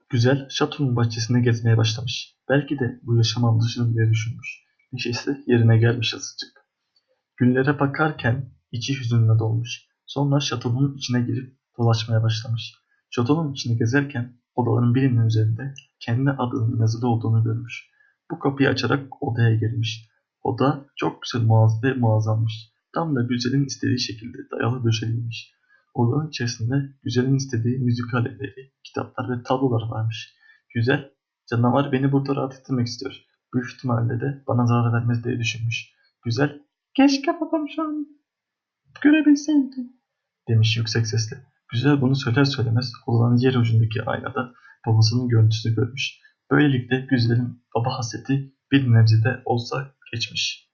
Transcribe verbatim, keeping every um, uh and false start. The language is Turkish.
Güzel şatonun bahçesinde gezmeye başlamış. Belki de bu yaşam alışırım diye düşünmüş. Neşesi yerine gelmiş azıcık. Günlere bakarken içi hüzünle dolmuş. Sonra şatonun içine girip dolaşmaya başlamış. Şatonun içinde gezerken odaların birinin üzerinde kendi adının yazılı olduğunu görmüş. Bu kapıyı açarak odaya girmiş. Oda çok güzel muaz ve muazzammış. Tam da güzelin istediği şekilde dayalı döşeliymiş. Odanın içerisinde güzelin istediği müzik aletleri, kitaplar ve tablolar varmış. Güzel, canavar beni burada rahat ettirmek istiyor. Büyük ihtimalle de bana zarar vermez diye düşünmüş. Güzel, keşke babam şu an görebilseydi demiş yüksek sesle. Güzel bunu söyler söylemez odanın yer ucundaki aynada babasının görüntüsünü görmüş. Böylelikle Güzel'in baba hasreti bir nebze de olsa geçmiş.